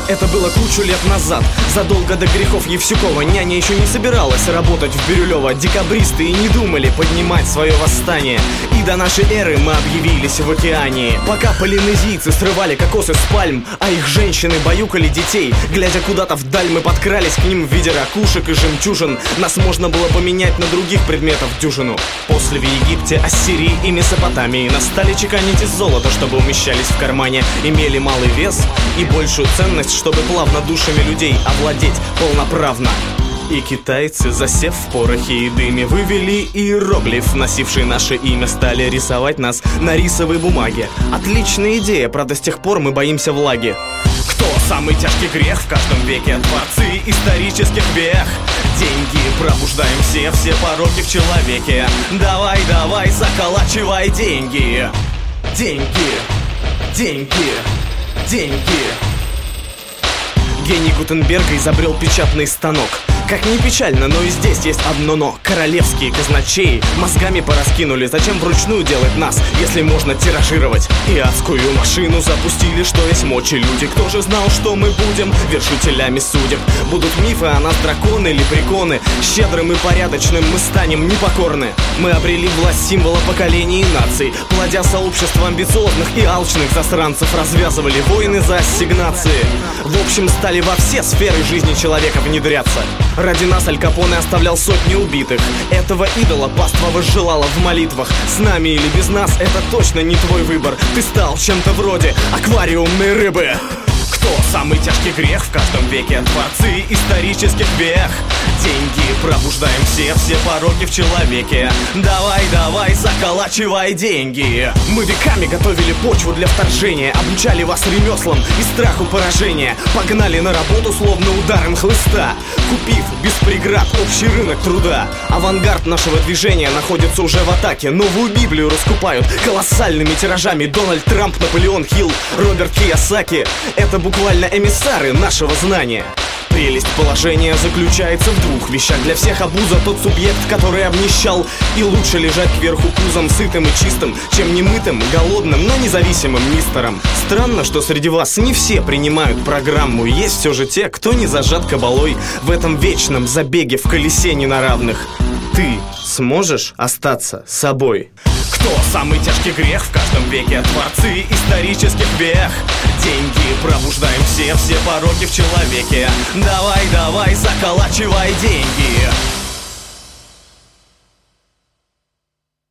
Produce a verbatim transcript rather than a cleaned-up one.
Это было кучу лет назад, задолго до грехов Евсюкова. Няня еще не собиралась работать в Бирюлево. Декабристы и не думали поднимать свое восстание. И до нашей эры мы объявились в океане. Пока полинезийцы срывали кокосы с пальм, а их женщины баюкали детей, глядя куда-то вдаль, мы подкрались к ним в виде ракушек и жемчужин. Нас можно было поменять на других предметов дюжину. После в Египте, Ассирии и Месопотамии нас стали чеканить из золота, чтобы умещались в кармане, имели малый вес и большую ценность, чтобы плавно душами людей овладеть полноправно. И китайцы, засев в порохе и дыме, вывели иероглиф, носивший наше имя, стали рисовать нас на рисовой бумаге. Отличная идея, правда с тех пор мы боимся влаги. Кто самый тяжкий грех в каждом веке? Творцы исторических вех. Деньги пробуждаем все, все пороки в человеке. Давай, давай, заколачивай деньги. Деньги, деньги, деньги. Гений Гутенберга изобрел печатный станок. Как ни печально, но и здесь есть одно но. Королевские казначеи мозгами пораскинули. Зачем вручную делать нас, если можно тиражировать? И адскую машину запустили, что есть мочи люди. Кто же знал, что мы будем вершителями судеб? Будут мифы о нас драконы или приконы. Щедрым и порядочным мы станем непокорны. Мы обрели власть символа поколений и наций, плодя сообщество амбициозных и алчных засранцев. Развязывали войны за ассигнации. В общем, стали во все сферы жизни человека внедряться. Ради нас Аль Капоне оставлял сотни убитых. Этого идола паства возжелала в молитвах. С нами или без нас, это точно не твой выбор. Ты стал чем-то вроде аквариумной рыбы. Кто самый тяжкий грех в каждом веке? Творцы исторических вех. Деньги пробуждаем все, все пороки в человеке. Давай, давай, заколачивай деньги. Мы веками готовили почву для вторжения, обучали вас ремеслам и страху поражения. Погнали на работу словно ударом хлыста, купив без преград общий рынок труда. Авангард нашего движения находится уже в атаке. Новую Библию раскупают колоссальными тиражами Дональд Трамп, Наполеон Хилл, Роберт Кийосаки. Это буквально эмиссары нашего знания. Прелесть положения заключается в двух вещах. Для всех обуза тот субъект, который обнищал. И лучше лежать кверху пузом сытым и чистым, чем немытым, голодным, но независимым мистером. Странно, что среди вас не все принимают программу. Есть все же те, кто не зажат кабалой в этом вечном забеге в колесе ненаравных. Ты сможешь остаться собой? Кто самый тяжкий грех в каждом веке? Творцы исторических вех. Деньги пробуждаем все, все пороки в человеке. Давай, давай, заколачивай деньги.